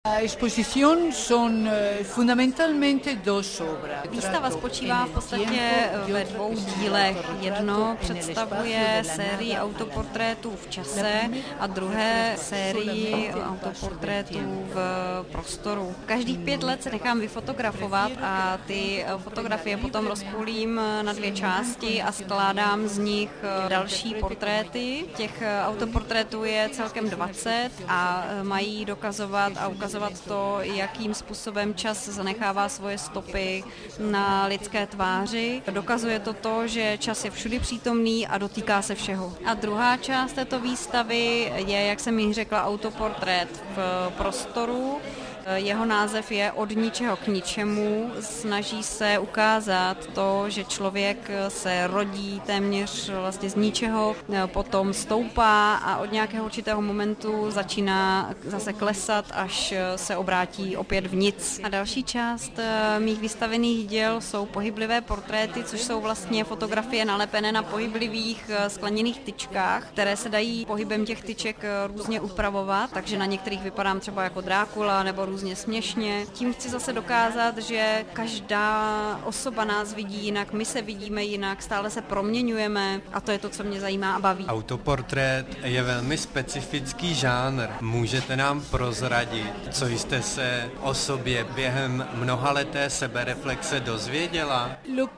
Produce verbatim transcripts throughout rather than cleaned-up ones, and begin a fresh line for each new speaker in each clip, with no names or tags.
Výstava spočívá v podstatě ve dvou dílech. Jedno představuje sérii autoportrétů v čase a druhé sérii autoportrétů v prostoru. Každých pět let se nechám vyfotografovat a ty fotografie potom rozpůlím na dvě části a skládám z nich další portréty. Těch autoportrétů je celkem dvacet a mají dokazovat a ukazovat to, jakým způsobem čas zanechává svoje stopy na lidské tváři. Dokazuje to to, že čas je všudy přítomný a dotýká se všeho. A druhá část této výstavy je, jak jsem již řekla, autoportrét v prostoru. Jeho název je Od ničeho k ničemu. Snaží se ukázat to, že člověk se rodí téměř vlastně z ničeho, potom stoupá a od nějakého určitého momentu začíná zase klesat, až se obrátí opět v nic. A další část mých vystavených děl jsou pohyblivé portréty, což jsou vlastně fotografie nalepené na pohyblivých skleněných tyčkách, které se dají pohybem těch tyček různě upravovat, takže na některých vypadám třeba jako Drákula nebo různě směšně. Tím chci zase dokázat, že každá osoba nás vidí jinak, my se vidíme jinak, stále se proměňujeme a to je to, co mě zajímá a baví.
Autoportrét je velmi specifický žánr. Můžete nám prozradit, co jste se o sobě během mnohaleté sebereflexe dozvěděla?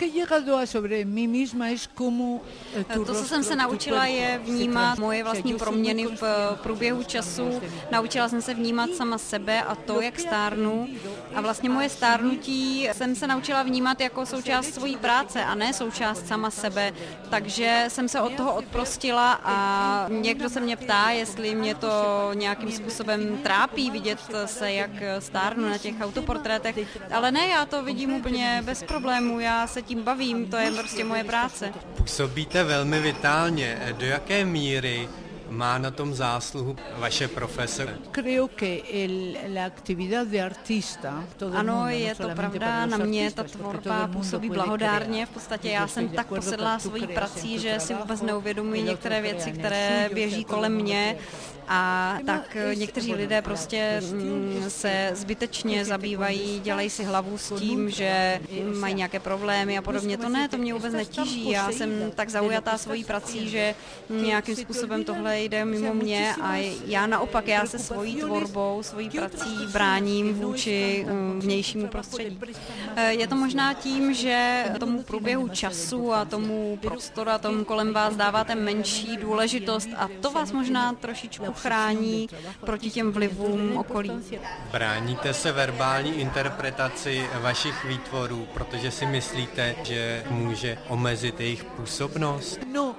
To, co jsem se naučila, je vnímat moje vlastní proměny v průběhu času. Naučila jsem se vnímat sama sebe a to, jak stárnu. A vlastně moje stárnutí jsem se naučila vnímat jako součást svojí práce a ne součást sama sebe. Takže jsem se od toho odprostila a někdo se mě ptá, jestli mě to nějakým způsobem trápí vidět se, jak stárnu na těch autoportrétech. Ale ne, já to vidím úplně bez problémů, já se tím bavím, to je prostě moje práce.
Působíte velmi vitálně. Do jaké míry má na tom zásluhu vaše profese?
Ano, je to pravda, na mě ta tvorba působí blahodárně. V podstatě já jsem tak posedlá svojí prací, že si vůbec neuvědomuji některé věci, které běží kolem mě. A tak někteří lidé prostě se zbytečně zabývají, dělají si hlavu s tím, že mají nějaké problémy a podobně. To ne, to mě vůbec netíží. Já jsem tak zaujatá svojí prací, že nějakým způsobem tohle jde mimo mě a já naopak, já se svojí tvorbou, svojí prací bráním vůči vnějšímu prostředí. Je to možná tím, že tomu průběhu času a tomu prostoru a tomu kolem vás dáváte menší důležitost a to vás možná trošičku chrání proti těm vlivům okolí.
Bráníte se verbální interpretaci vašich výtvorů, protože si myslíte, že může omezit jejich působnost?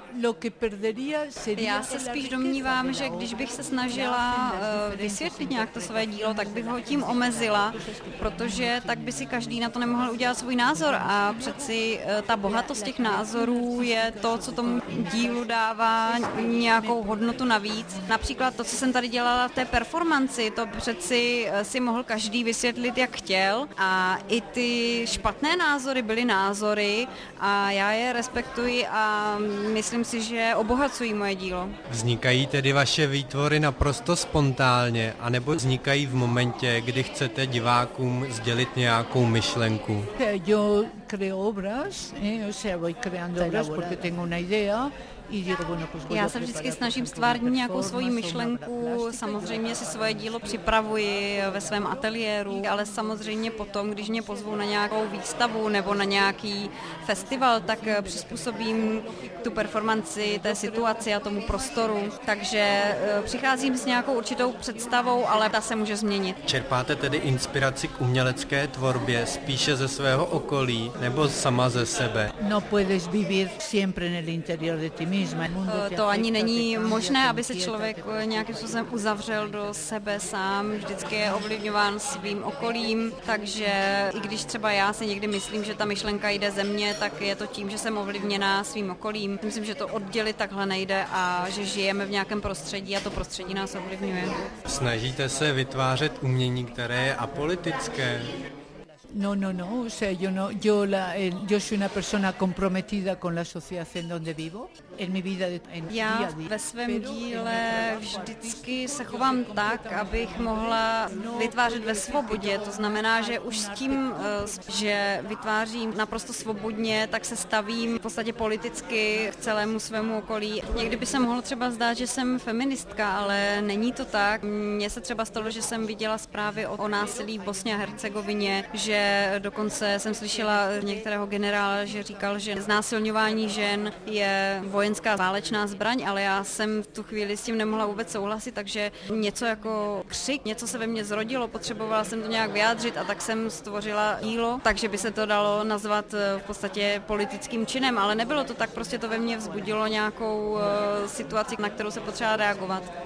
Já se spíš domnívám, že když bych se snažila vysvětlit nějak to své dílo, tak bych ho tím omezila, protože tak by si každý na to nemohl udělat svůj názor a přeci ta bohatost těch názorů je to, co tomu dílu dává nějakou hodnotu navíc. Například to, co jsem tady dělala v té performanci, to přeci si mohl každý vysvětlit, jak chtěl a i ty špatné názory byly názory a já je respektuji a myslím si, že obohacují moje dílo.
Vznikají tedy vaše výtvory naprosto spontánně, anebo vznikají v momentě, kdy chcete divákům sdělit nějakou myšlenku?
Yo creo obras, eh, o sea, voy creando obras porque tengo una idea.
Já se vždycky snažím stvárnit nějakou svoji myšlenku, samozřejmě si svoje dílo připravuji ve svém ateliéru, ale samozřejmě potom, když mě pozvou na nějakou výstavu nebo na nějaký festival, tak přizpůsobím tu performanci té situaci a tomu prostoru. Takže přicházím s nějakou určitou představou, ale ta se může změnit.
Čerpáte tedy inspiraci k umělecké tvorbě spíše ze svého okolí nebo sama ze sebe?
No puedes vivir siempre en el interior de ti.
To ani není možné, aby se člověk nějakým způsobem uzavřel do sebe sám, vždycky je ovlivňován svým okolím, takže i když třeba já si někdy myslím, že ta myšlenka jde ze mě, tak je to tím, že jsem ovlivněná svým okolím. Myslím, že to oddělit takhle nejde a že žijeme v nějakém prostředí a to prostředí nás ovlivňuje.
Snažíte se vytvářet umění, které je apolitické?
No, no, no, o sea, yo no, yo la, el, yo soy una persona comprometida con la sociedad en donde vivo, en mi vida, en
Já
día a día.
ve svém díle vždycky se chovám tak, abych mohla vytvářet ve svobodě. To znamená, že už s tím, že vytvářím naprosto svobodně, tak se stavím v podstatě politicky k celému svému okolí. Někdy by se mohlo třeba zdát, že jsem feministka, ale není to tak. Mně se třeba stalo, že jsem viděla zprávy o, o násilí v Bosně a Hercegovině, že dokonce jsem slyšela některého generála, že říkal, že znásilňování žen je vojenská válečná zbraň, ale já jsem v tu chvíli s tím nemohla vůbec souhlasit, takže něco jako křik, něco se ve mně zrodilo, potřebovala jsem to nějak vyjádřit a tak jsem stvořila dílo, takže by se to dalo nazvat v podstatě politickým činem, ale nebylo to tak, prostě to ve mně vzbudilo nějakou uh, situaci, na kterou se potřeba reagovat.